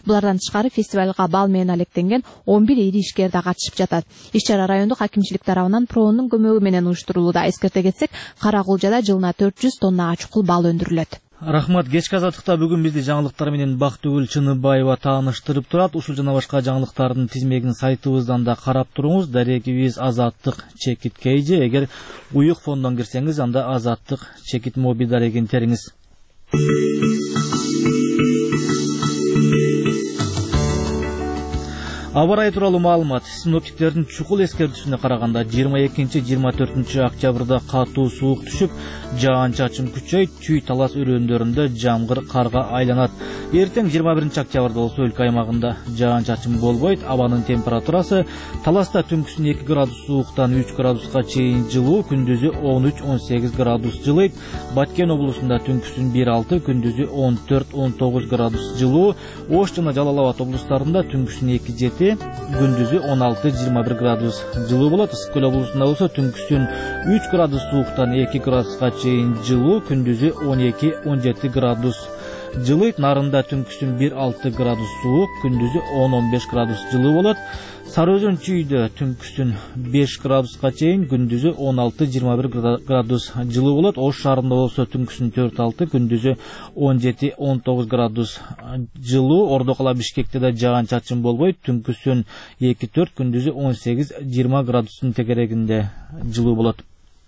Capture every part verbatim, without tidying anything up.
Булардан тышкары фестивалга бал менен алектенген он бир ири ишкер да катышып жатат. Иш-чара райондук акимчилик тарабынан проонун көмөгү менен уюштурулууда. Эскерте кетсек, Каракулжада жылына төрт жүз тонна ачкул бал өндүрүлөт. Рахмат. Кечки азаттыкта бүгүн бизди жаңылыктар менен Бактыгүл Чыныбаева тааныштырып турат. Ушул жана башка жаңылыктардын тизмегин сайтыбыздан да карап туруңуз. Дарегибиз Азаттык Чекит Кейжи. Эгер уюк фондон кирсеңиз, анда Азаттык Чекит Моби дарегин териңиз. Аба райы тууралуу маалымат. Синоптиктердин чукул эскертүүсүнө караганда жыйырма экинчи жыйырма төртүнчү октябрда катуу суук түшүп, жаан-чачын күчөйүп, Түй Талас өрөөндөрүндө жамгыр карга айланат. Эртең жыйырма биринчи октябрда болсо өлкө аймагында жаан-чачын болбойт. Абанын температурасы Таласта түнкүсүн эки градус сууктан үч градуска чейин жылуу, күндүзү он үч он сегиз градус жылыйт. Баткен облусунда түнкүсүн бир алты, күндүзү он төрт он тогуз градус жылуу. Ош жана Жалал Абад облустарында түнкүсүн эки жети, күндүзү он алты жыйырма бир градус жылуу болот. Ысык көл облусунда болсо түнкүсүн үч градус сууктан эки градуска чейин жылуу, күндүзү он эки он жети градус жылыйт. Нарында түнкүсүн бир алты градус суук, күндүзү он он беш градус жылуу болот. Сары Өзөн Чүйдө түнкүсүн беш градуска чейин, күндүзү он алты жыйырма бир градус жылуу болот. Ош шаарында болсо түнкүсүн төрт алты, күндүзү он жети он тогуз градус жылуу. Ордо кала Бишкекте да жаан-чачын болбойт. Түнкүсүн эки төрт, күндүзү он сегиз жыйырма градустун тегерегинде жылуу болот.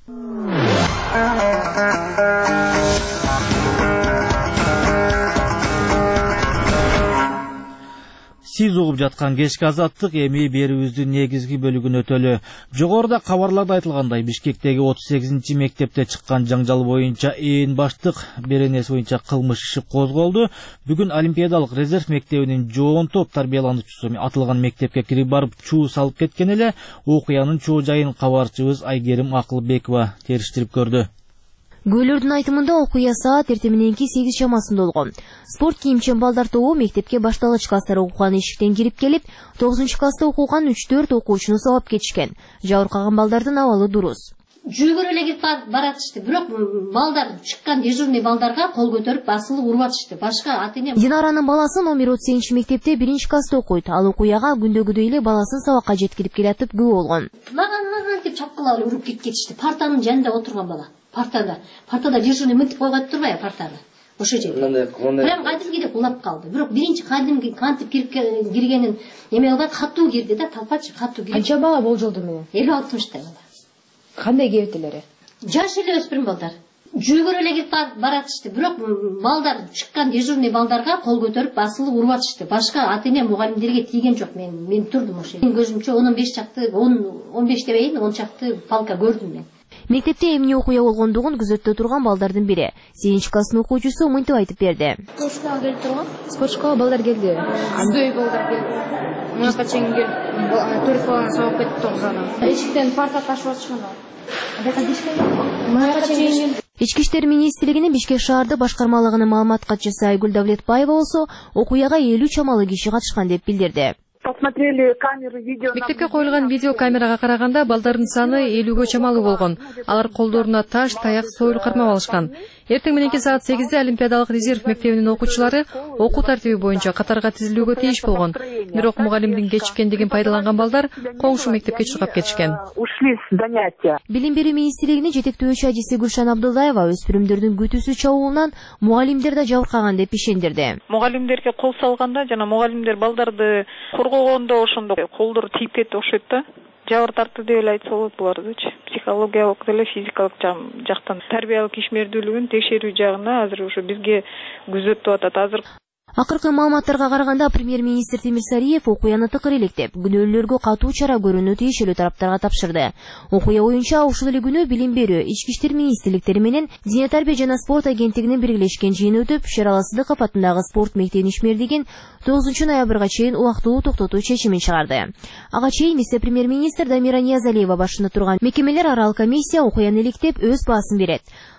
Сиз угуп жаткан кечки азаттык эми берүүбүздүн негизги бөлүгүн өтөлү. Жогоруда кабарларда айтылгандай, Бишкектеги отуз сегизинчи мектепте чыккан жаңжал боюнча ээн баштык беренеси боюнча кылмыш иши козголду. Бүгүн Олимпиадалык резерв мектебинин жоон топ тарбиялануучусу атылган мектепке кирип барып чуу салып кеткен эле. Окуянын чоо жайын кабарчыбыз Айгерим Акылбекова териштирип көрдү. Күйөөлөрдүн айтымында окуя саат эртең мененки сегиз чамасында болгон. Спорт кийимчен балдар тобу мектепке башталгыч класстар окуган эшиктен кирип келип, тогузунчу класста окуган үч төрт окуучуну сабап кетишкен. Жабыркаган балдардын абалы дурус. Жүгүрүп эле кетип баратышты. Бирок балдар чыккан дежурный балдарга кол көтөрүп басылып урбатышты. Башка ата-эне. Динаранын баласы номер отуз сегизинчи мектепте биринчи класста окуйт. Ал окуяга күндөгүдөй эле баласын сабакка жеткирип келатып күбө болгон. Наган-наган деп чапкылап уруп кетишти. Партанын жанында отурган бала. Партада. Партада дежурный мынтип койгон турбайбы партада. Ошо жерде. Прям кадимгидей кулап калды. Бирок биринчи кадимги кантип кирип киргенин эме кылбай катуу кирди да, талпачы катуу кирди. Канча бала болжолду менен? элүү алтымыштай бала. Кандай кебетелери? Жаш эле өспүрүм балдар. Жүгүрүп эле кетип баратышты. Бирок балдар чыккан дежурный балдарга кол көтөрүп басылып урбатышты. Башка ата-эне мугалимдерге тийген жок. Мен мен турдум ошо. Мен көзүмчө он беш чакты, он беш дебейин, он чакты палка көрдүм мен. Мектепте эмне окуя болгондугун күзөттө турган балдардын бири. сегизинчи класстын окуучусу мынтип айтып берди. Спорт школага келип турган. Спорт школага балдар келди. Кандай балдар келди? Мынакка чейин келип, төрт баланы сабап кетти тогуз адам. Эшиктен парта ташып атышкан. Андайга дишкен. Мынакка чейин Ички иштер министрлигинин Бишкек шаардык башкармалыгынын маалымат катчысы Айгүл Давлетбаева болсо окуяга элүү чамалы киши катышкан деп билдирди. Посмотрели камеры, видео. Мектепке коюлган видео камерага караганда балдардын саны элүүгө чамалуу болгон. Алар колдоруна таш, таяк, сойыл кармап алышкан. Эртең мененки саат сегизде Олимпиадалык резерв мектебинин окуучулары окуу тартиби боюнча катарга тизилүүгө тийиш болгон. Бирок мугалимдин кечиккендигин пайдаланган балдар коңшу мектепке чуркап кетишкен. Ушли с занятия. Билим берүү министрлигинин жетектөөчү адиси Гүлшан Абдулдаева өспүрүмдөрдүн күтүүсү чабуулунан мугалимдер да жабыркаган деп ишендирди. Мугалимдерге кол салганда жана мугалимдер балдарды коргогондо ошондо колдору тийип кетип окшойт да. Жабыр тартты деп эле айтса болот булардычы. Психологиялык деле физикалык жактан тарбиялык ишмердүүлүгүн текшерүү жагына азыр ошо бизге күзөтүп атат азыр. Акыркы маалыматтарга караганда премьер-министр Тимир Сариев окуяны тыкыр электеп, күнөөлөргө катуу чара көрүүнү тиешелүү тараптарга тапшырды. Окуя боюнча ушул эле күнү билим берүү, ички иштер министрликтери менен Дене тарбия жана спорт агенттигинин биргелешкен жыйыны өтүп, Шерала Сыдыков атындагы спорт мектебинин ишмердигин тогузунчу ноябрга чейин убактылуу токтотуу чечимин чыгарды. Ага чейин вице-премьер-министр Дамира Ниязалиева башында турган мекемелер аралык комиссия окуяны электеп өз баасын берет.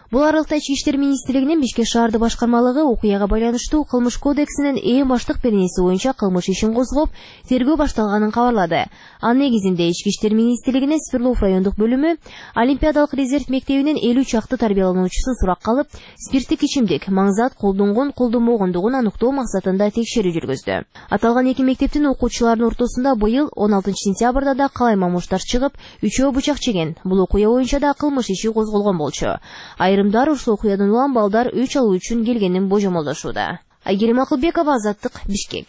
Бул аралыкта Ички иштер министрлигинин Бишкек шаарды башкармалыгы окуяга байланыштуу кылмыш кодексинин эң баштык беренеси боюнча кылмыш ишин козгоп, тергөө башталганын кабарлады. Анын негизинде Ички иштер министрлигинин Свердлов райондук бөлүмү Олимпиадалык резерв мектебинин элүү чакты тарбиялануучусун суракка алып, спирттик ичимдик маңзат колдонгон колдонбогондугун аныктоо максатында текшерүү жүргүздү. Аталган эки мектептин окуучуларынын ортосунда быйыл он алтынчы сентябрда да калай мамуштар чыгып, үчөө бычак чеген. Бул окуя боюнча да кылмыш иши козголгон болчу. Айрымдар ушул окуядан улам балдар өч алуу үчүн келгенин божомолдошууда. Айгерим Акылбекова, Азаттык, Бишкек.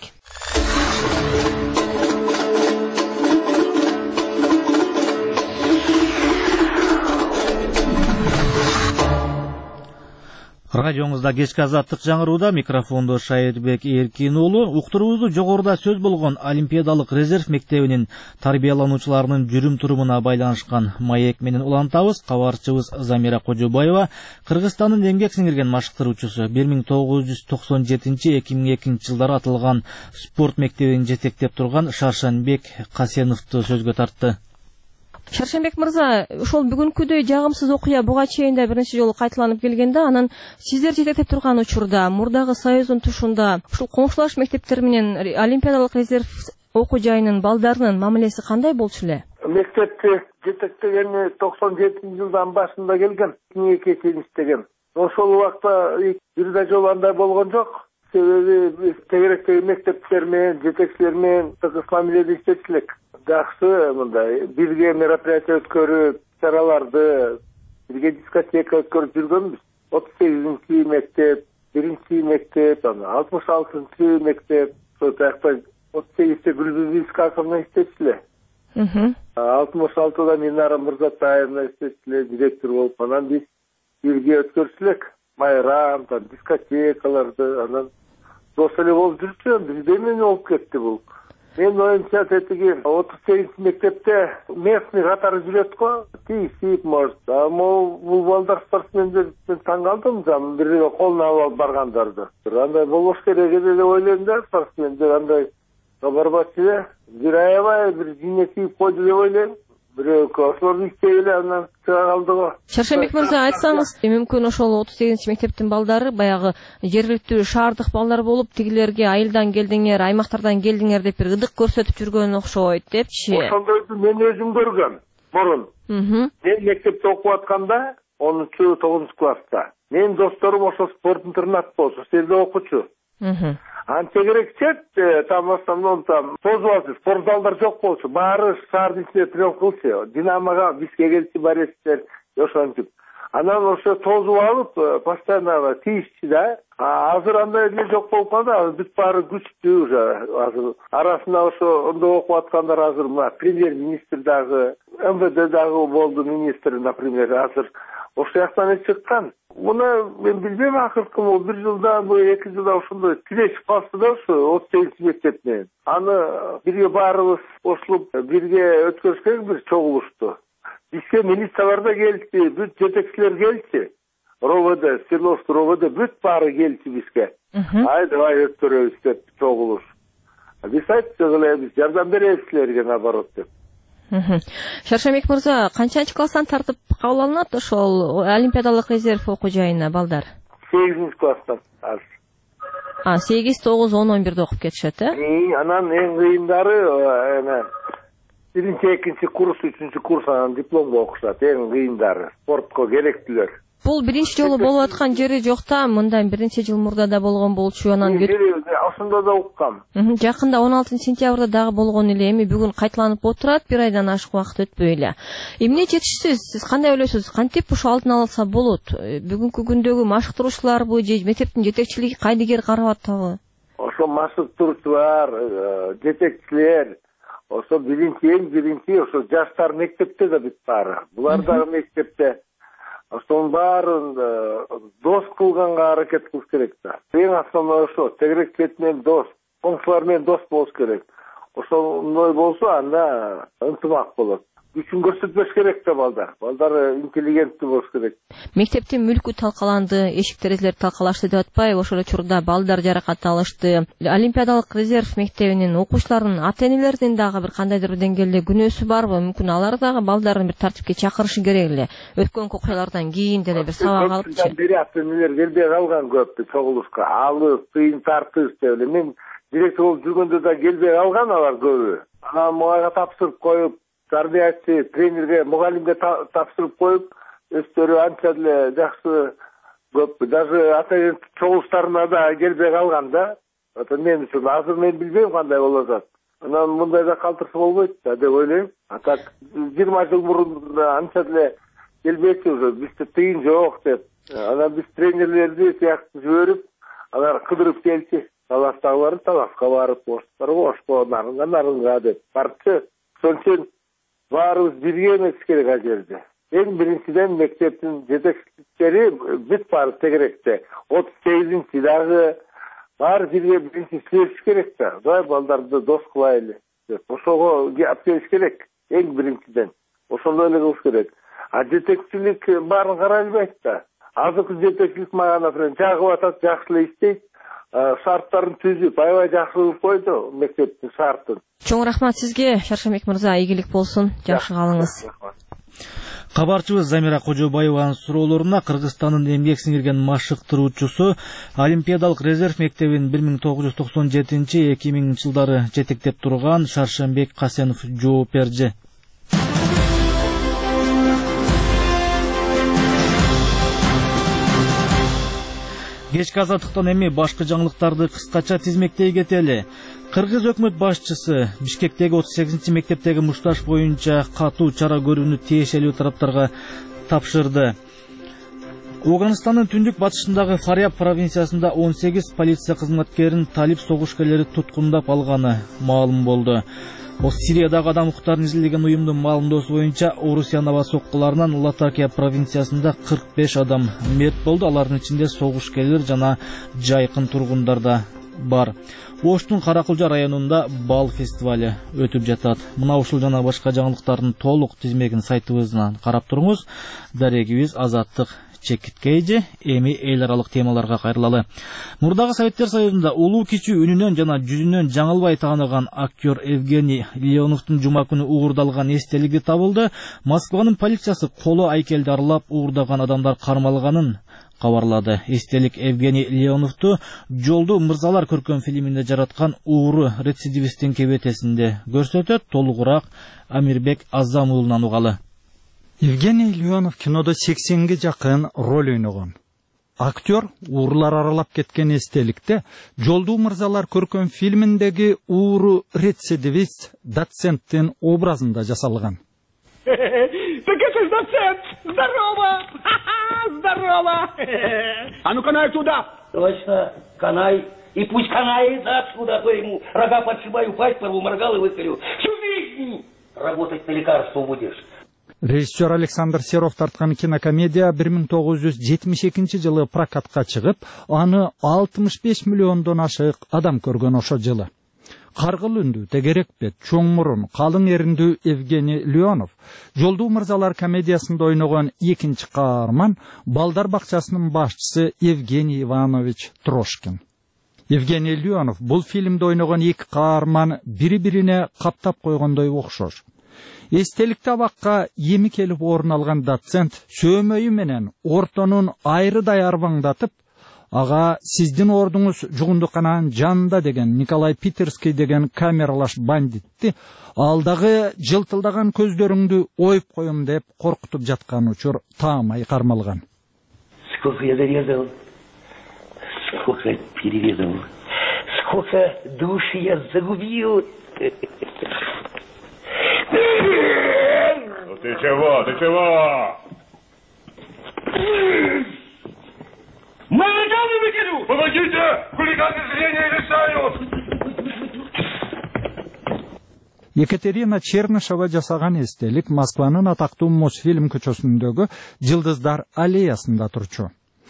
Радиоңузда кечки Азаттык жаңырууда, микрофондо Шайырбек Эркин уулу. Уктуруубузду жогоруда сөз болгон Олимпиадалык резерв мектебинин тарбиялануучуларынын жүрүм-турумуна байланышкан маек менен улантабыз. Кабарчыбыз Замира Кожобаева Кыргызстандын эмгек сиңирген машыктыруучусу бир миң тогуз жүз токсон жетинчи — эки миң экинчи жылдары аталган спорт мектебин жетектеп турган Шаршанбек Касеновду сөзгө тартты. Шаршанбек мырза, ошол бүгүнкүдөй жагымсыз окуя буга чейин да биринчи жолу кайталанып келгенде, анан сиздер жетектеп турган учурда, мурдагы Союздун тушунда ушул коңшулаш мектептер менен Олимпиадалык резерв окуу жайынын балдарынын мамилеси кандай болчу эле? Мектепти жетектегени токсон жетинчи жылдан башында келген, эки миң иштеген. Ошол убакта бир да жолу андай болгон жок. Себеби тегеректеги мектептер менен, жетекчилер менен тыгыз мамиледе иштечилек. Жакшы мындай бирге мероприятие өткөрүп, чараларды, бирге дискотека өткөрүп жүргөнбүз. отуз сегизинчи мектеп, биринчи мектеп, алтымыш алтынчы мектеп, ошол жакта отуз сегизде Гүлбүз Искаковна иштечиле. алтымыш алтыда Минара Мырзатаевна иштечиле, директор болуп, анан биз бирге өткөрчүлек. Майрам, дискотекаларды, анан дос эле болуп жүрчү. Бизде эмне болуп кетти бул? Мен оюмча тетиги отуз сегизинчи мектепте местный катары жүрөт го, тийсип может. А бул балдар спортсмендер таң калдым, жан бир колуна алып баргандарды. Андай болбош керек эле деп ойлойм да, спортсмендер андай барбачы эле. Бир аябай бир жине тийип койду деп ойлойм. Бирок ошолорду иштей эле анан чыга калды го. Шаршанбек мырза, айтсаңыз, мүмкүн ошол отуз сегизинчи мектептин балдары баягы жергиликтүү шаардык балдар болуп, тигилерге айылдан келдиңер, аймактардан келдиңер деп бир ыдык көрсөтүп жүргөн окшойт депчи. Ошондойду мен өзүм көргөм мурун. Мен мектепте окуп атканда онунчу тогузунчу класста. Менин досторум ошо спорт интернат болчу, ошол жерде окучу. Анча керек чет, там в основном там позуазы, спортзалдар жок болчу. Баары шаардын ичинде прием кылчу. Динамога бизге келчү барестер, ошентип. Анан ошо тозуп алып, постоянно тийишчи да. Азыр андай эле жок болуп калды, бүт баары күчтүү уже азыр. Арасында ошо ондо окуп аткандар азыр мына премьер-министр дагы, эм вэ дэ дагы болду министр, например, азыр ошол жактан эле чыккан. Муну мен билбейм, акыркы бул бир жылда, бул эки жылда ошондой тирешип калды да ошо отуз сегизинчи мектеп менен. Аны бирге баарыбыз кошулуп, бирге өткөрүшкө бир чогулушту. Бизге милициялар да келди, бүт жетекчилер келди. РОВД, Свердловский РОВД бүт баары келди бизге. Ай, давай өткөрөбүз деп чогулуш. Биз айттык эле, биз жардам беребиз силерге наоборот деп. Шаршанбек мырза, канчанчы класстан тартып кабыл алынат ошол Олимпиадалык резерв окуу жайына балдар? сегизинчи класстан азыр. А, сегиз, тогуз, он, он бирде окуп кетишет, э? Анан эң кыйындары биринчи, экинчи курс, үчүнчү курс анан дипломго окушат, эң кыйындары, спортко керектүүлөр. Бул биринчи жолу болуп аткан жери жок да, мындан бир нече жыл мурда да болгон болчу, анан ошондо да уккам. Жакында он алтынчы сентябрда дагы болгон эле, эми бүгүн кайталанып отурат, бир айдан ашык убакыт өтпөй эле. Эмне жетишсиз? Сиз кандай ойлойсуз? Кантип ушул алдын алса болот? Бүгүнкү күндөгү машыктыруучуларбы же мектептин жетекчилиги кайдыгер карап атабы? Ошо машыктыруучулар, жетекчилер, ошо биринчи, эң биринчи ошо жаштар мектепте да бүт баары. Булар дагы мектепте. Ошонун баарын дос кылганга аракет кылыш керек да. Эң основной ошо, тегеректер менен дос, коңшулар менен дос болуш керек. Ошондой болсо анда ынтымак болот. күчүн көрсөтпөш керек да балдар. Балдар интеллигенттүү болуш керек. Мектептин мүлкү талкаланды, эшик терезелер талкалашты деп атпайбы, ошол учурда балдар жаракат алышты. Олимпиадалык резерв мектебинин окуучуларынын ата-энелеринин дагы бир кандайдыр бир деңгээлде күнөөсү барбы? Мүмкүн алар дагы балдарын бир тартипке чакырышы керек эле. Өткөн окуялардан кийин деле бир сабак алыпчы. Бери ата-энелер келбей калган көп чогулушка. Алып, кыйын тартып деп эле. Мен директор болуп жүргөндө да келбей калган алар көбү. Анан мага тапшырып коюп, тarbiyachı, trenerге, mugallimге тапшырып коюп, өздөрү анча деле жакшы көп. Даже ата-эне чогулуштарына да келбей калган да. Ата мен үчүн азыр мен билбейм кандай болуп атат. Анан мындайда калтырса болбойт да деп ойлойм. А так жыйырма жыл мурун анча деле келбейт уже, бизде тыйын жок деп. Анан биз тренерлерди сыяктуу жиберип, алар кыдырып келчи. Таластагылары таласка барып, оштор ошко, нарынга нарынга деп барчы. Ошон үчүн баарыбыз бирге эмес керек ал жерде. Эң биринчиден мектептин жетекчиликтери бүт баары тегеректе. отуз сегизинчи дагы баары бирге биринчи иштеш керек да. Бай балдарды дос кылайлы деп. Ошого алып келиш керек. Эң биринчиден. Ошондой эле кылыш керек. А жетекчилик баарын карай албайт да. Азыркы жетекчилик мага, например, жагып атат, жакшы эле иштейт. Шарттарын түзүп, аябай жакшы кылып койду мектептин шартын. Чоң рахмат сизге, Шаршембек мырза, ийгилик болсун, жакшы калыңыз. Кабарчыбыз Замира Кожобаеванын суроолоруна Кыргызстандын эмгек сиңирген машыктыруучусу Олимпиадалык резерв мектебин бир миң тогуз жүз токсон жетинчи эки миңинчи жылдары жетектеп турган Шаршембек Касенов жооп берди. Кечки азаттыктан эми башка жаңылыктарды кыскача тизмектей кетели. Кыргыз өкмөт башчысы Бишкектеги отуз сегизинчи мектептеги мушташ боюнча катуу чара көрүүнү тиешелүү тараптарга тапшырды. Оганстандын түндүк батышындагы Фаряб провинциясында он сегиз полиция кызматкерин талип согушкерлери туткундап алганы маалым болду. Сириядагы адам укуктарын изилдеген уюмдун маалымдоосу боюнча Орусия наба соккуларынан Латакия провинциясында кырк беш адам мерт болду. Алардын ичинде согушкерлер жана жайкын тургундар да бар. Оштун Каракулжа районунда бал фестивали өтүп жатат. Мына ушул жана башка жаңылыктардын толук тизмегин сайтыбыздан карап туруңуз. Дарегибиз Азаттык чекиткейди. Эми эл аралык темаларга кайрылалы. Мурдагы Советтер Союзунда улуу кичүү үнүнөн жана жүзүнөн жаңылбай тааныган актер Евгений Леоновдун жума күнү угурдалган эстелиги табылды. Москванын полициясы коло айкелди аралап угурдаган адамдар кармалганын кабарлады. Эстелик Евгений Леоновду Жолду мырзалар көркөм фильминде жараткан ууру рецидивисттин кебетесинде көрсөтөт. Толугураак Амирбек Азам уулунан угалы. Евгений Леонов кинодо сексенге жакын роль ойногон. Актер уурлар аралап кеткен эстеликте Жолду мырзалар көркөм фильминдеги ууру рецидивист доценттин образында жасалган. Так это ж доцент! Здорово! Здорово! А ну канай туда! Точно, канай. И пусть канает отсюда, а то ему рога подшибаю, пасть порву, моргал и выколю. Всю жизнь работать на лекарство будешь. Режиссер Александр Серов тарткан кинокомедия бир миң тогуз жүз жетимиш экинчи жылы прокатка чыгып, аны алтымыш беш миллиондон ашык адам көргөн ошо жылы. Каргыл үндүү, тегерек бет, чоң мурун, калың эриндүү Евгений Леонов Жолду мырзалар комедиясында ойногон экинчи каарман балдар бакчасынын башчысы Евгений Иванович Трошкин. Евгений Леонов бул фильмде ойногон эки каарман бири-бирине каптап койгондой окшош. Эстеликте абакка эми келип орун алган доцент сөөмөйү менен ортонун айрыдай арбаңдатып, ага сиздин ордуңуз жугундукананын жанында деген Николай Питерский деген камералаш бандитти алдагы жылтылдаган көздөрүңдү оюп коем деп коркутуп жаткан учур таамай кармалган. Сколько я зарезал, сколько перерезал, сколько душ я загубил. Ну ты чего, ты чего? Молодцы выкину! Помогите! Хулиганы зрение лишают! Екатерина Чернышева жасаган эстелик Москванын атактуу Мосфильм көчөсүндөгү Жылдыздар аллеясында турчу.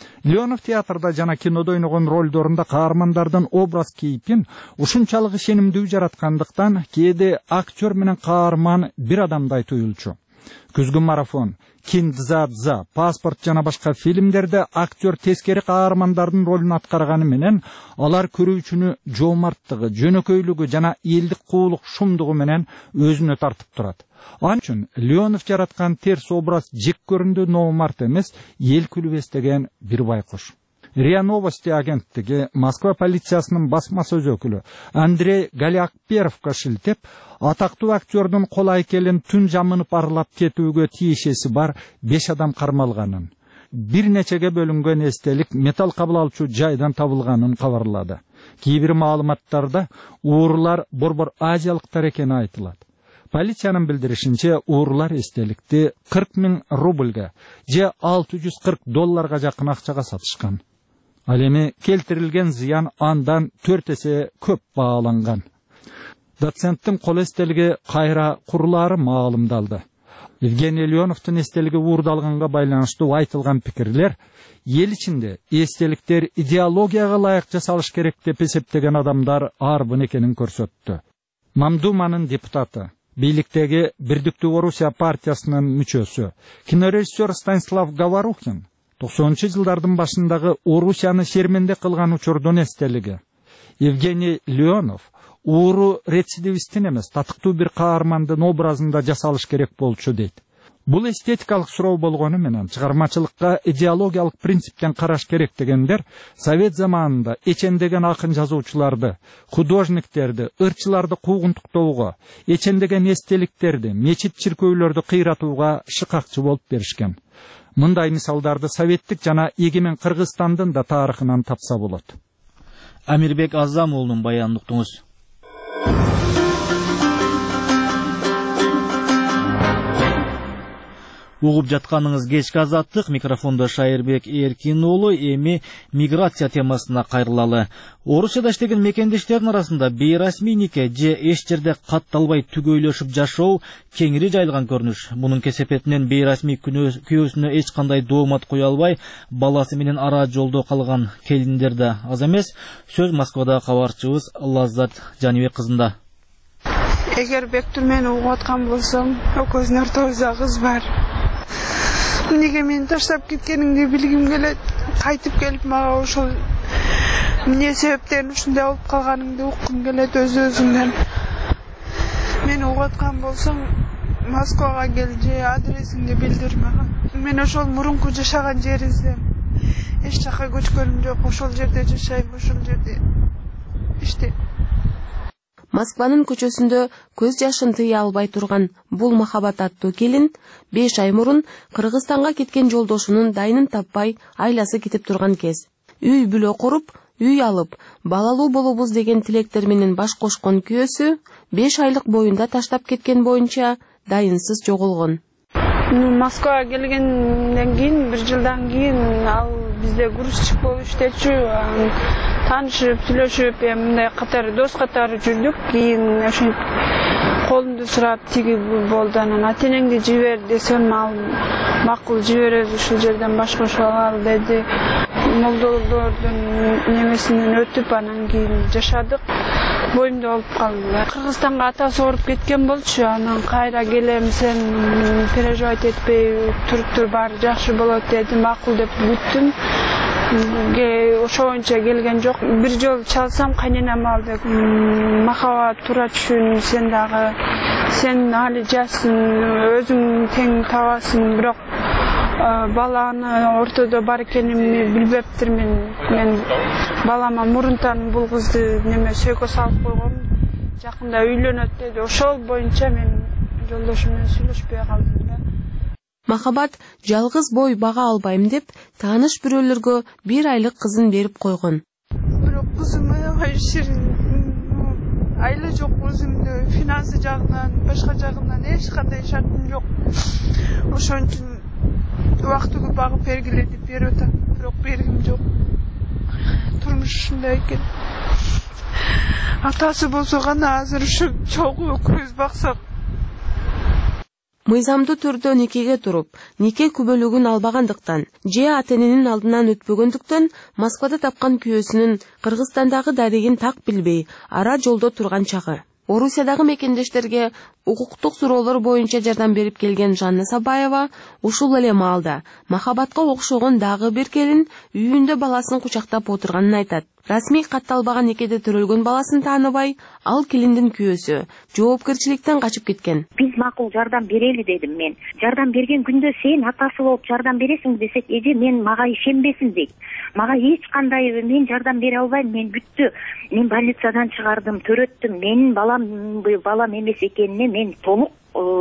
Леонов театрда жана кинодо ойногон ролдорунда каармандардын образ кейпин ушунчалык ишенимдүү жараткандыктан кээде актер менен каарман бир адамдай туюлчу. Күзгү марафон, Киндзадза, паспорт жана башка фильмдерде актер тескери каармандардын ролун аткарганы менен алар көрүүчүнү жоомарттыгы, жөнөкөйлүгү жана элдик куулук шумдугу менен өзүнө тартып турат. Ал үчүн Леонов жараткан терс образ жек көрүндү номарт эмес, эл күлбес деген бир байкуш. РИА Новости агенттиги Москва полициясынын басма сөз өкүлү Андрей Галякперовго шилтеп, атактуу актердун кол айкелин түн жамынып арылап кетүүгө тиешеси бар беш адам кармалганын, бир нечеге бөлүнгөн эстелик металл кабыл алуучу жайдан табылганын кабарлады. Кээ бир маалыматтарда уурулар борбор азиялыктар экени айтылат. Полициянын билдиришинче, уурулар эстеликти кырк миң рубльга же алты жүз кырк долларга жакын акчага сатышкан. Ал эми келтирилген зыян андан төрт эсе көп бааланган. Доценттин кол эстелиги кайра курулаары маалымдалды. Евгений Леоновдун эстелиги уурдалганга байланыштуу айтылган пикирлер эл ичинде эстеликтер идеологияга ылайык жасалыш керек деп эсептеген адамдар арбын экенин көрсөттү. Мамдуманын депутаты, бийликтеги Бирдиктүү Орусия партиясынын мүчөсү, кинорежиссер Станислав Говорухин токсонунчу жылдардын башындагы Орусияны шерменде кылган учурдун эстелиги. Евгений Леонов ууру рецидивисттин эмес, татыктуу бир каармандын образында жасалыш керек болчу дейт. Бул эстетикалык суроо болгону менен чыгармачылыкка идеологиялык принциптен караш керек дегендер Совет заманында эчендеген акын жазуучуларды, художниктерди, ырчыларды куугунтуктоого, эчендеген эстеликтерди, мечит чиркөөлөрдү кыйратууга шыкакчы болуп беришкен. Мындай мисалдарды советтик жана эгемен Кыргызстандын да тарыхынан тапса болот. Амирбек Азам уулунун баянын уктуңуз. Угуп жатканыңыз кечки азаттык, микрофондо Шайырбек Эркин уулу. Эми миграция темасына кайрылалы. Орусияда иштеген мекендештердин арасында бейрасмий нике же эч жерде катталбай түгөйлөшүп жашоо кеңири жайылган көрүнүш. Мунун кесепетинен бейрасмий күйөөсүнө эч кандай доомат кое албай, баласы менен ара жолдо калган келиндер да аз эмес. Сөз Москвада кабарчыбыз Лаззат Жанибек кызында. Эгер Бектур мени угуп аткан болсом, экөөбүздүн ортобузда кыз бар. Неге мени таштап кеткениңди билгим келет. Кайтып келип мага ошол эмне себептен ушундай болуп калганыңды уккум келет өз өзүңдөн. Мени угуп аткан болсоң, Москвага кел же адресиңди билдир мага. Мен ошол мурунку жашаган жерибизде эч жака көчкөнүм жок. Ошол жерде жашайм, ошол жерде иштейм. Москванын көчөсүндө көз жашын тыя албай турган бул махабат аттуу келин беш ай мурун Кыргызстанга кеткен жолдошунун дайынын таппай айласы кетип турган кез. Үй бүлө куруп, үй алып, балалуу болобуз деген тилектер менен баш кошкон күйөөсү беш айлык боюнда таштап кеткен боюнча дайынсыз жоголгон. Москвага келгенден кийин, бир жылдан кийин ал бизде грузчик болуп иштечү. Танышып, сүйлөшүп, мындай катары дос катары жүрдүк. Кийин ошентип колумду сурап тиги болду. Анан ата-энеңди жибер десем, ал макул жиберебиз, ушул жерден баш кошуп алалы деди. Молдолордун немесинен өтүп, анан кийин жашадык. Боюмда болуп калды. Кыргызстанга атасы ооруп кеткен болчу. Анан кайра келем, сен переживать этпей, туруп тур, баары жакшы болот деди. Макул деп күттүм. Ошоонча келген жок. Бир жол чалсам, кайненем алды. Махабат туура түшүн, сен дагы, сен али жассың, өзүң тең табасың, бирок баланы ортодо бар экенимди билбептирмин. Мен балама мурунтан бул кызды неме сөйкө салып койгом. Жакында үйлөнөт деди. Ошол боюнча мен жолдошум менен сүйлөшпөй калдым да. Махабат жалгыз бой бага албайм деп тааныш бирөөлөргө бир айлык кызын берип койгон. Бирок кызым аябай ширин, айла жок өзүмдө, финансы жагынан, башка жагынан эч кандай шартым жок. Ошон үчүн убактылуу багып бергиле деп берип атам, бирок бергим жок. Турмуш ушундай экен. Атасы болсо гана азыр ушу чогуу көз баксак. Мыйзамдуу түрдө никеге туруп, нике күбөлүгүн албагандыктан же ата-эненин алдынан өтпөгөндүктөн Москвада тапкан күйөөсүнүн Кыргызстандагы дарегин так билбей, ара жолдо турган чагы. Орусиядагы мекендештерге укуктук суроолор боюнча жардам берип келген Жанна Сабаева ушул эле маалда махабатка окшогон дагы бир келин үйүндө баласын кучактап отурганын айтат. Расмий катталбаган никеде төрөлгөн баласын тааныбай, ал келиндин күйөөсү жоопкерчиликтен качып кеткен. Биз макул жардам берели дедим мен. Жардам берген күндө сен атасы болуп жардам бересиң десек, эже мен мага ишенбесин дейт. Мага эч кандай мен жардам бере албайм, мен бүттү. Мен больницадан чыгардым, төрөттүм. Менин балам балам эмес экенине мен толук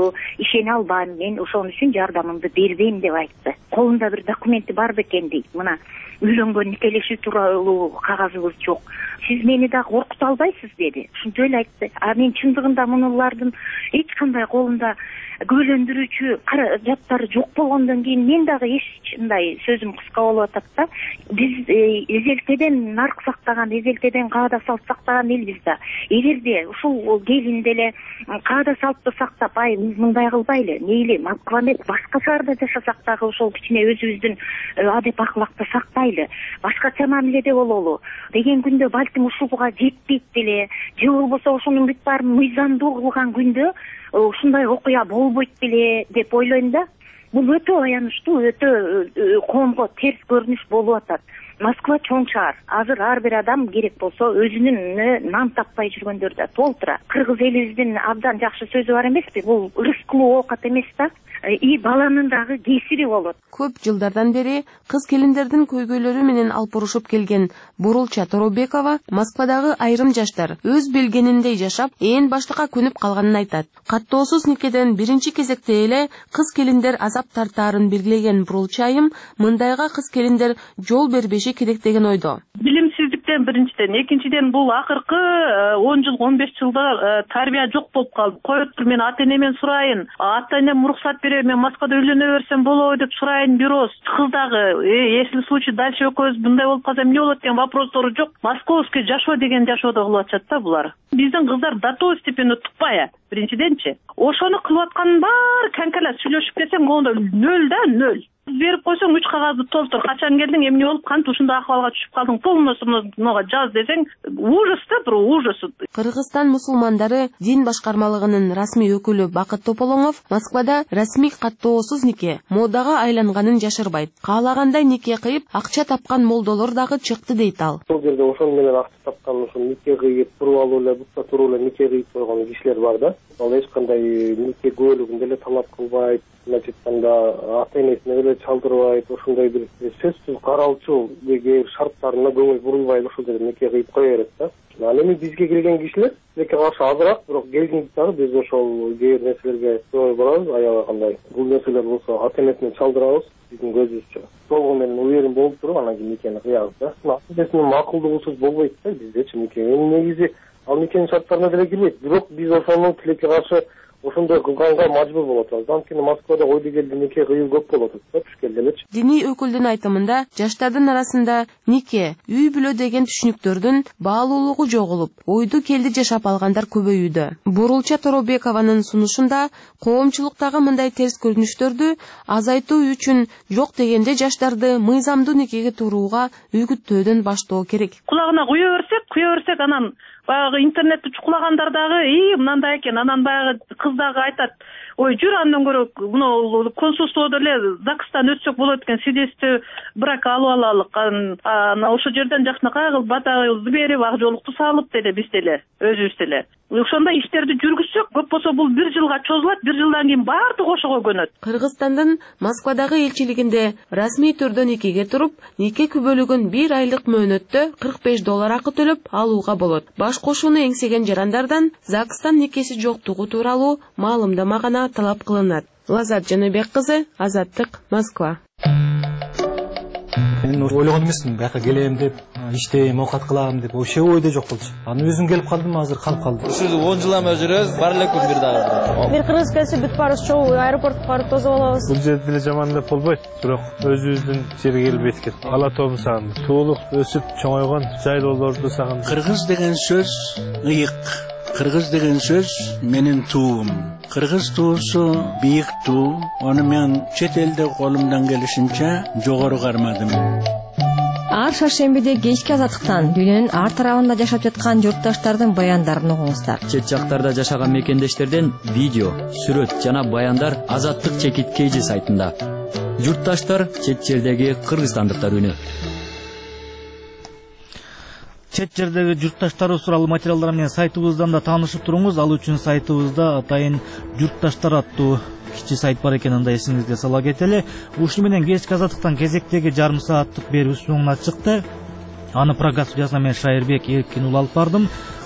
ишене албайм. Мен ошон үчүн жардамымды бербейм деп айтты. Колунда бир документи бар бекен дейт. Мына үйлөнгөн никелешүү тууралуу кагазыбыз жок. Сиз мени да коркута албайсыз деди. Ушинтип эле айтты. А мен чындыгында мунулардын эч кандай колунда күбөлөндүрүүчү жаттары жок болгондон кийин мен дагы эч мындай сөзүм кыска болуп атат да. Биз эзелтеден нарк сактаган, эзелтеден каада салт сактаган элбиз да. Эгерде ушул келин деле каада салтты сактап, ай биз мындай кылбайлы, мейли Москва эмес башка шаарда жашасак дагы ошол кичине өзүбүздүн адеп акылакты сактайлы, башкача мамиледе бололу деген күндө балким ушуга жетпейт деле, же болбосо ошонун бүт баарын мыйзамдуу кылган күндө ушундай окуя болбойт беле деп ойлойм да. Бул өтө аянычтуу, өтө коомго терс көрүнүш болуп атат. Москва чоң шаар. Азыр ар бир адам керек болсо өзүнүн нан таппай жүргөндөр да толтура. Кыргыз элибиздин абдан жакшы сөзү бар эмеспи? Бул рыскылуу оокат эмес да. И баланын дагы кесири болот. Көп жылдардан бери кыз келиндердин көйгөйлөрү менен алпурушуп келген Бурулча Торобекова Москвадагы айрым жаштар өз билгениндей жашап, ээн баштыкка көнүп калганын айтат. Каттоосуз никеден биринчи кезекте эле кыз келиндер азап тартаарын белгилеген Бурулча айым мындайга кыз келиндер жол бербеши керек деген ойдо. Билимсиздиктен биринчиден, экинчиден бул акыркы он жыл он беш жылда тарбия жок болуп калды. Коюптур, мен ата-энемен сурайын, ата-энем уруксат берет, мен Москвада үйлөнө берсем болобу деп сурайын бирөөз. Кыз дагы, если случай дальше экөөбүз мындай болуп калса эмне болот деген вопростору жок. Московский жашоо деген жашоодо кылып атышат да булар. Биздин кыздар до той степени тукпая, биринчиденчи. Ошону кылып атканын баары канкалар сүйлөшүп кетсең, могунда нөл да нөл. Берип койсоң үч кагазды толтур, качан келдиң, эмне болуп, кантип ушундай акыбалга түшүп калдың, полностью жаз десең, ужас да, бир ужас. Кыргызстан мусулмандары дин башкармалыгынын расмий өкүлү Бакыт Тополоңов Москвада расмий каттоосуз нике модага айланганын жашырбайт. Каалагандай нике кыйып, акча тапкан молдолор дагы чыкты дейт ал. Бул жерде ошон менен акча тапкан, ошол нике кыйып, туруп алуу эле, бутта туруп эле нике кыйып койгон кишилер бар да. Ал эч кандай нике көөлүгүн деле талап кылбайт. Значит, анда ата-энесине деле чалдырбайт, ошондой бир сөзсүз каралчу шарттарына көңүл бурулбай ошол жерде нике кыйып кое берет да. Ал эми бизге келген кишилер тилекке каршы азыраак, бирок келген дагы биз ошол кээ бир нерселерге көңүл бурабыз, аябай кандай. Бул нерселер болсо ата-энесине чалдырабыз, биздин көзүбүзчө. Толугу менен уверен болуп туруп, анан кийин никени кыябыз да. Ата-энесинин макулдугусуз болбойт да биздечи нике. Эми негизи ал никенин шарттарына деле кирбейт, бирок биз ошону тилекке каршы ошондой кылганга мажбур болот атабыз. Анткени Москвада койду келди нике кыйып көп болот атат, түшкенде элечи. Диний өкүлдүн айтымында жаштардын арасында нике, үй бүлө деген түшүнүктөрдүн баалуулугу жоголуп, ойду келди жашап алгандар көбөйүүдө. Бурулча Торобекованын сунушунда коомчулуктагы мындай терс көрүнүштөрдү азайтуу үчүн жок дегенде жаштарды мыйзамдуу никеге турууга үгүттөөдөн баштоо керек. Кулагына куя берсек, куя берсек анан баягы интернетти чукулагандар дагы и мынандай экен, анан баягы кыз дагы айтат, ой жүр андан көрө мына консулстводо эле ЗАГСтан өтсөк болот экен, свидетельство брак алып алалык, анан ошол жерден жакшынакай кылып батабызды берип ак жолукту салып деле биз деле өзүбүз деле ошондой иштерди жүргүзсөк, көп болсо бул бир жылга чозулат, бир жылдан кийин баардыгы ошого көнөт. Кыргызстандын Москвадагы элчилигинде расмий түрдө никеге туруп, нике күбөлүгүн бир айлык мөөнөттө кырк беш доллар акы төлөп алууга болот. Баш кошууну эңсеген жарандардан ЗАГСтан никеси жоктугу тууралуу маалымдама гана талап кылынат. Лазат Жаныбек кызы, Азаттык, Москва. Мен ойлогон эмесмин, бияка келем деп, иштейм, оокат кылам деп, вообще ойдо жок болчу. Анан өзүм келип калдым, азыр калып калдым. Сиз он жыл эме жүрөбүз, бар эле күн бир дагы. Бир кыргыз келсе бүт баарыбыз чогуу аэропортко барып тосуп алабыз. Бул жерде деле жаман деп болбойт, бирок өзүбүздүн жерге келип эткет. Ала тобу сагын, туулук өсүп чоңойгон жайлоолорду сагын. Кыргыз деген сөз ыйык. Кыргыз деген сөз менин туум. Кыргыз туусу бийик туу. Аны мен чет элде колумдан келишинче жогору кармадым. Ар шаршембиде кечки азаттыктан дүйнөнүн ар тарабында жашап жаткан журтташтардын баяндарын угуңуздар. Чет жактарда жашаган мекендештерден видео, сүрөт жана баяндар Азаттык чекит кейжи сайтында. Журтташтар чет жердеги кыргызстандыктар үнү. Чет жердеги журтташтар тууралуу материалдар менен сайтыбыздан да таанышып туруңуз. Ал үчүн сайтыбызда атайын журтташтар аттуу кичи сайт бар экенин да эсиңизге сала кетели. Ушуну менен кечки азаттыктан кезектеги жарым сааттык берүүбүз соңуна чыкты. Аны программа студиясына мен Шайырбек Эркин уулу алып бардым.